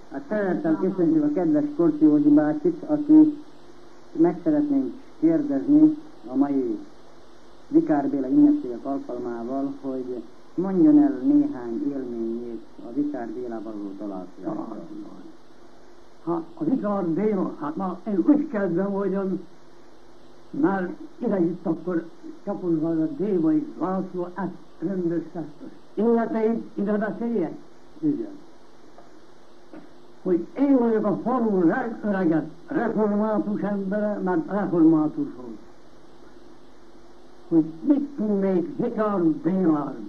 Hát szeretettel köszöntjük a kedves Korcsi Józsi bácsit, aki meg szeretnénk kérdezni a mai Vikár Béla ünnepségek alkalmával, hogy mondjon el néhány élményét a Vikár Bélával való találkozásról. Hát a Vikár Béla, hát már én úgy kezdem, hogy már ide jött akkor Csapolvár Dévai László, ezt rendezte az életeit, ide beszéljen? Igen. Hogy én vagyok a falu legöregebb református embere, mert református volt. Hogy mit tudnék Vikár Béláról?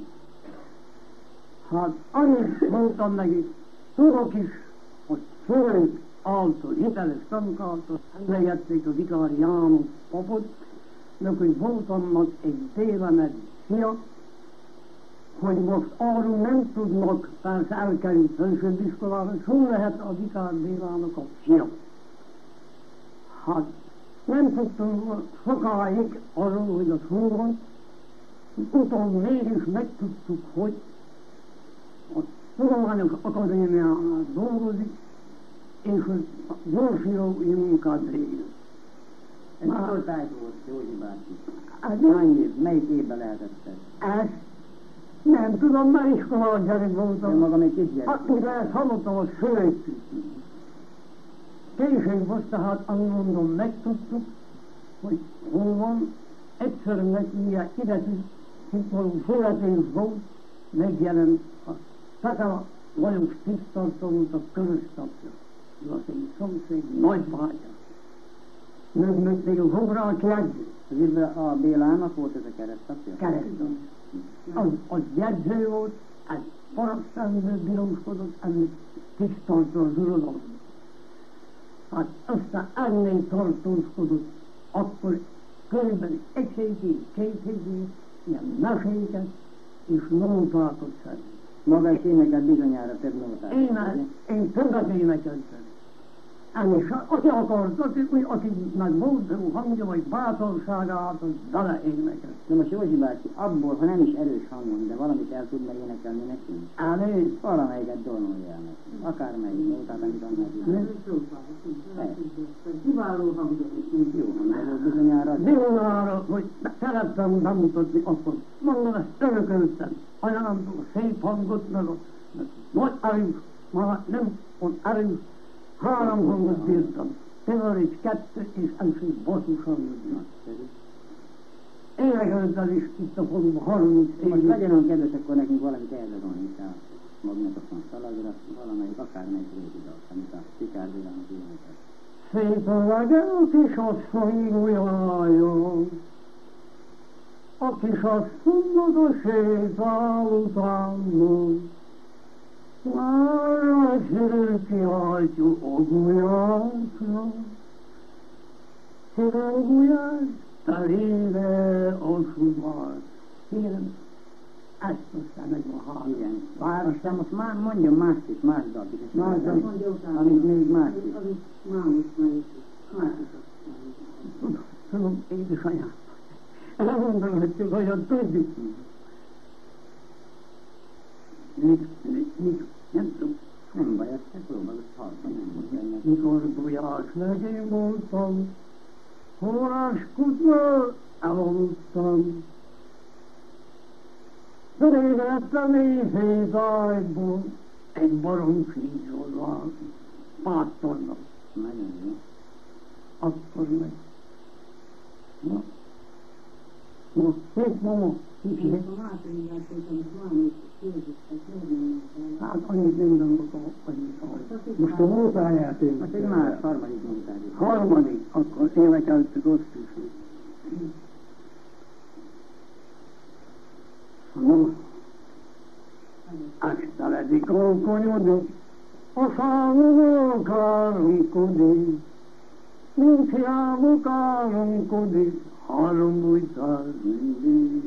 Hát annyit mondtam neki, tudok is, hogy főnök által, hiteles tanúk által emlegették a Vikár János papot, de hogy voltam egy délemet fia, hogy most arról nem tudnak persze elkerülni felsőbb-iskolára, és hol lehet a Vikár Bélának a fia. Hát nem tudtunk sokáig arról, hogy az hol van, utána mégis megtudtuk, hogy a Tudományos Akadémiánál dolgozik, és hogy gyorsírói munkát végez. Ez mikor tájtott, Józsi bácsi? Hány év, melyik évben lehetett ez? Ez nem tudom, mert iskolán gyerek voltam. Én magam egy kisgyerek. Hát mivel ezt hallottam, az fölöttük. Később most tehát, amit mondom, megtudtuk, hogy hol van, egyszer neki ide való születés volt, megjelent a Szakala Lajos tisztartó volt a közöstapja. Az egy szomszéd nagybátyja. Nőtt még a Hógrál jegyző. A Bélának volt ez a keresztapja? Keresztapja. Az jegyző volt, egy parasztendő bíróskodott, ennek tisztartó az uradalom. Hát aztán ennél tartózkodott, akkor körülbelül egy hétig, két hétig, ilyen meséket és nótákat szerint. Maga is énekelt bizonyára több nótát. Én többet énekeltem. És aki akart, akinek volt hangja, vagy bátorságát, az vele énekelt. De most Józsi bácsi, abból, ha nem is erős hangon, de valamit el tudna énekelni nekünk? Elég. Valamelyiket dolnolja el nekünk. Akármelyik nótát, amit annak idő. Kiváló hangja. Jó hangja volt bizonyára. Bizonyára, hogy szerettem bemutatni akkor. Mondom, ezt örököltem. Anyámtól a szép hangot, meg a nagy erős, már nem ott erős, 3 hangot bírtam. Tenor és 2 és első basszus hangot. Énekeltem is itt a faluban 30 év. Most legyen olyan kedves, akkor nekünk valamit eldadolni itt a magnetofon szalagra, valamelyik akármelyik régi dalt, amit a Vikár Bélának énekel. Szép a legyen kisasszony gulyájon, a kisasszonynak a sétál utánban, már a sűrű kiáltjuk a gulyásra, szíven gulyás, terébe a sumát. Kérem, ezt aztán meg a háló. Igen, aztán most már mondjon mást is, más dalt is. Más dalt, amit még más is. Tudom, édesanyám. Elmondom, hogy csak olyan tudjuk. Nem tudom. Nem baj, ezt próbálod hallani. Mikor gulyás legény voltam, forráskutnál elaludtam. Fölégettem éjféltájból egy baromfízolván, pásztornak. Nagyon jó. Akkor meg. Na. Most szép mama. Hát annyit nem gondolok, annyit. Most a nótáját én. Most egy más, harmadik nótáját. Harmadik, akkor énekeltük azt is. No, este ledik alkonyodik, a számomról káromkodik, nincs hiába káromkodik, 3 bújtál mindig.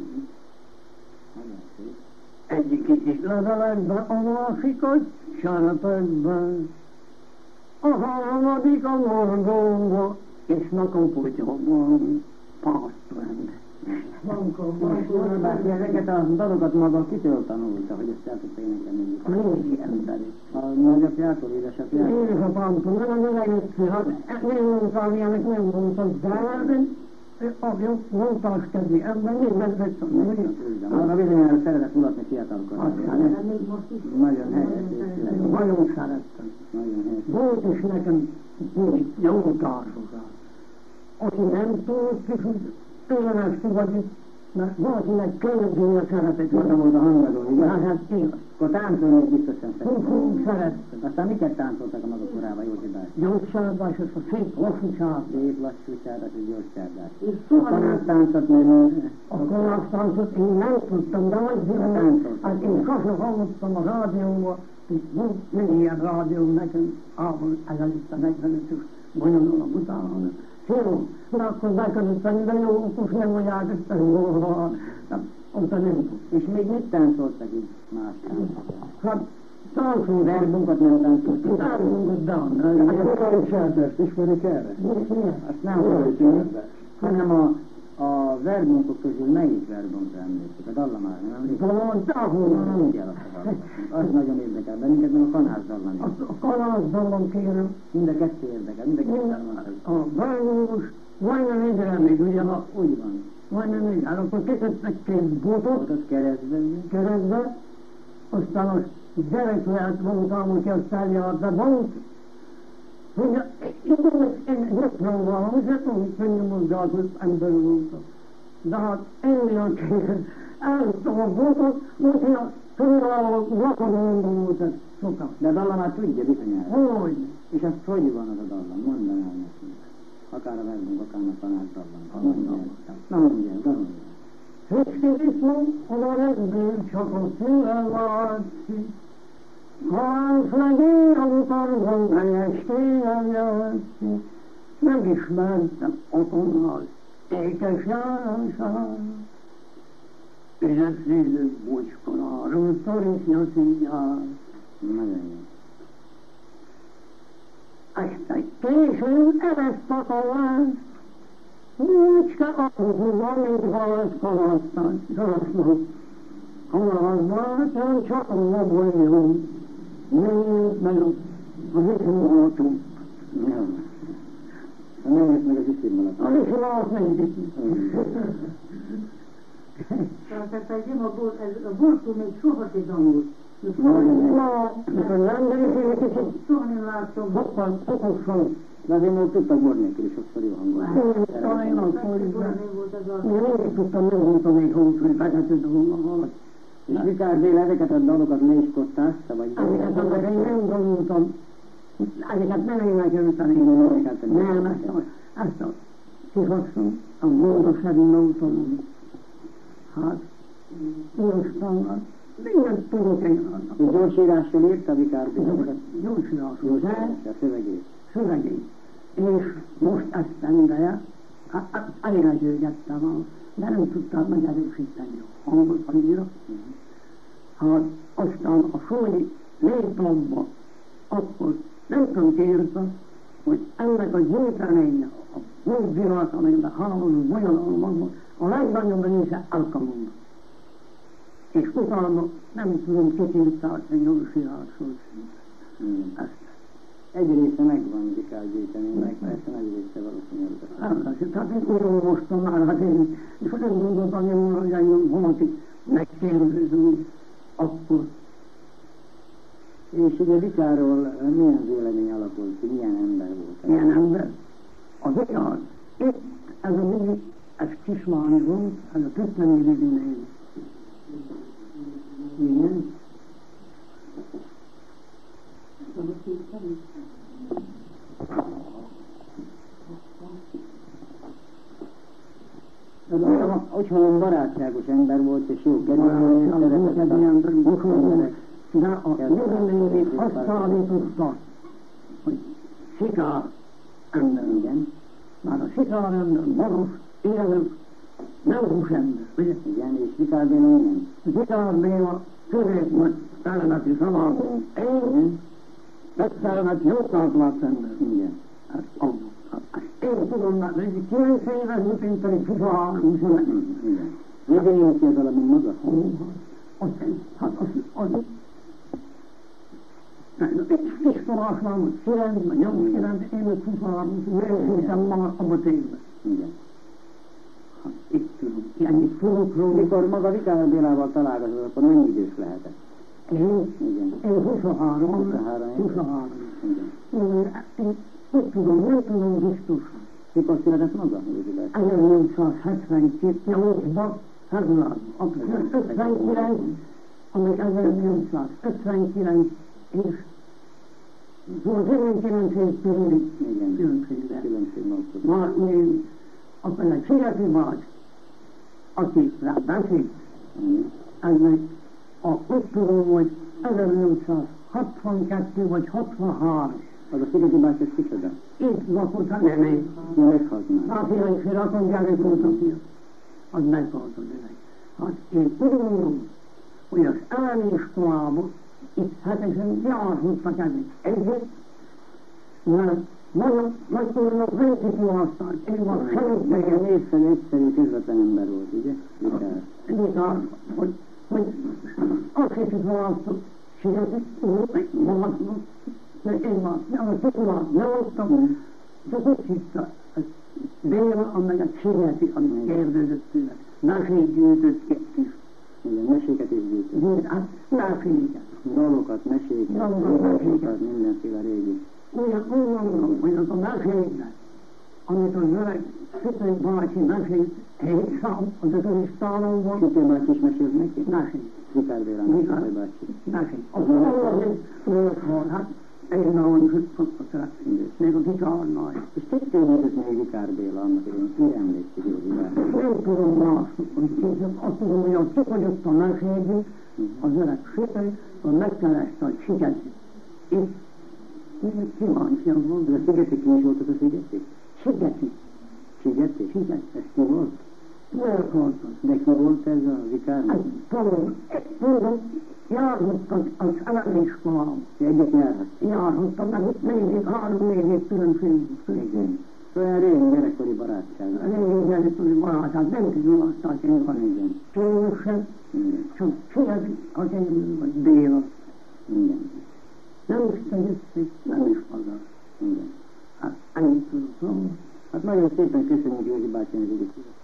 Egyik levelekben, a másikat serepekben, a harmadik a mordóba, és nakapotyaban pásztorember. Bárki ezeket a dalokat maga kitől tanulta, hogy ezt el tudta énekelni? A régi emberi. A nagyapjától, édesapjától? Édesapámtól, nem az előtt, hát nem mondtam ilyenek, nem mondtam, de mondtás kedvi ember, még megvettem. Arra bizonyára szeretett mulatni fiatalkorban. Nagyon helyes. Nagyon szerettem. Nagyon helyes. Volt is nekem jó társaság. Aki nem tudott, és tőlem ezt fogadni, mert valakinek könnyű a szeretet. Mondta volt a hangadó, igaz? Hát én. Akkor táncolni biztosan Szerettem. Szerettem. Aztán miket táncoltak a maga korában, Józsi bácsi? Gyorssárdás, és a szép lassú csárdás. Szép lassú csárdás és gyors csárdás. És A soha kanásztáncot még a kanásztáncot én nem tudtam, de hát én sosem hallottam a rádióban, és nem ilyen rádió nekem, ában ezelőtt a 45-ös bonyolulom utána. Jó, de akkor bekerültem, de jó, okos nem mondják, ezt ott nem tud. És még mit táncoltak így más táncokat? Hát, táncolunk, Verbunkat nem táncoltak. táncolunk, de A csárdast ismerik erre? Azt nem hallottam, hanem a verbunkok közül melyik verbunkra emlékszik? A dallamára, nem emlékszik? Nem kell az nagyon érdekel bennünket, meg a kanász dallam is. A kanász dallam kérem, Mind a kettő érdekel, mind a kettő elmondta. a bájós, majdnem egyre emlék, ugye, ha Úgy van. majdnem egyre, akkor kitettek két botot Ott az keresztbe, ugye? keresztbe, aztán a gyereklet voltam, aki azt eljár, de volt, hogy én gyakran valami, de tudom, könnyű mozgáltató ember voltam. De hát ennél a kér, elhoztam a botot, úgyhogy a körülbelül lakadó volt ez sokat. De a dallamát tudja bizonyára. Hogy? És azt hogy van az a dallam? Mondd el nekünk. Akár a verbunk, akár a kanász dallam. Na mondjál, tanulj. Högstériszom, hol a rendőr csak a szívvel látszik. Halánsz legény, amikor van estélen játszik. Megismertem otthonnal ékes Jánosát. Üzesszélő bocskonáról szorítja színját. Nagyon jó. Este későn ereszt a kalász. Nincs ahova, mint halász kalásztán. Kalásznak. Kalászban csak a laboljon. Nézzük meg a viszonylatot. Jó. Nézd meg az iszimmalat. A viszonylat nem viszi. Tehát a burtó még soha se tanult. Nem kicsit Soha nem láttam. fokosan. De azért még tudtak bor nélkül is sokszor jó hangon. Talán akkor is, Soha de nem volt ez a... én nem tudtam, nem mondtam még hogy vezetett volna. És Vikár Béla ezeket a dalokat le is kottázta, vagy? Ezeket én nem tanultam. Ezeket nem énekeltem én. Nem, ezt a kihoztam, a Módosevin nóton. Hát, íroztam, mindent tudok én annak. És gyorsírással írta Vikár Béla? Gyorsírásról, de A szövegét. szövegét. És most ezt tendeje, elérezőgettem, de nem tudtam megerősíteni a hangot annyira. Hát aztán a súlyi létlapba, akkor nem tudom kiírta, hogy ennek a gyűjteménynek, a múltvilág, amelyben háború bonyolulmak volt, a legnagyobb része elkamondott. És utána nem tudom kikírták egy gyorsírásról szinte. Ezt. Egy része megvan Vikár gyűjteménynek, persze nagy része valószínűleg. Tehát én olvastam már, hát én, és nem gondoltam, hogy engem valaki megkérdezünk akkor. És ugye Vikárról milyen vélemény alakult ki, milyen ember volt? Milyen ember? A Vikár. Itt ez a mi, ez Kismány volt, ez a Tütteni név. Igen? Úgy hallom, barátságos ember volt, és jó kedves. De a jövőnél azt szállította, hogy szikár ember. Igen. Már a szikár ember, magas, élő, nem hús ember. Ugye? Igen, és Vikár Béla ilyen? Vikár Béla közép nagy szellemeti szavakon, én, megszervet jókátlát ember. Igen. Hát adott. Hát Én tudom, mert 9 éves volt, én pedig 23 született. Igen. Végén élt ki az alamin maga? Iskolásban 9, vagy 8-9, én meg 23, nem hiszem ma abba tényleg. Igen. Hát itt tudom, ennyit tudok róla. Mikor maga Vikár Bélával találkozott, akkor mennyi idős lehetett? Én 23. Igen. Én úgy tudom, nem tudom biztosan. Mikor született maga? Józsi bácsi? 1878-ban, februárban. 59, amíg 1859 és 19 év körüli különbségre. Már még akkor egy Szigeti bács, aki rá beszélt, ennek úgy tudom, hogy 1862 vagy 63. Az a Szigeti bács, ez kicsoda? Itt lakott, nem én. Meghalt már. Hát én is rakon gyerek voltam ki. Az meghalt az öreg. Hát én úgy mondom, hogy az elmiskolában itt hetesen járhattak együtt, mert nagy tudnak vezetni aztán, én van Nekem észre egyszerű, közvetlen ember volt, ugye? Vikár. Vikár, hogy azt hiszem választott, Szigeti úr, meg magadnak, mert én már a titulát nem adtam, csak úgy hitta, Béla, amelyet Szigeti, amit kérdezett tőle, mesét gyűjtött kettős. Igen, meséket is gyűjtött. Hát, meséket. Dalokat, meséket, mindenféle régi. Úgy mondom, hogy az a meséknek, amit az öreg Sütő bácsi mesélt, egy szám, az isztálon van. Sütő bácsi is mesélt neki? Mesélt. Vikár Bélának Sütő bácsi. Mesélt. Az valahogy, hát én nagyon sütött a még a Vikárnál. És kit kérdezett még Vikár Béla annak, hogy én ki emlékszik Józsi bácsi? Nem tudom mások, azt tudom, hogy az kifogyott a meséből, az öreg Sütő, hogy megkereste a Szigeti. Itt kíváncsian volt. De a Szigeti ki is volt az a Szigeti? Szigeti. Szigeti? Szigeti. Ez ki volt? Miért volt az? De ki volt ez a Vikár? Tudom, járhattak az elemiskolába. Egyet járhat. Járhattak, meg itt 3-4 év különbség. Igen. Olyan régi gyerekkori barátság. Régi gyerekkori barátság, nem tudom aztán én van. Igen. Tőlősen, csak Szigeti az én vagy Béla. Igen. Nem is tegyezik, nem is haza. Igen. Hát ennyit tudom. Hát nagyon szépen köszönjük Józsi bácsinak, hogy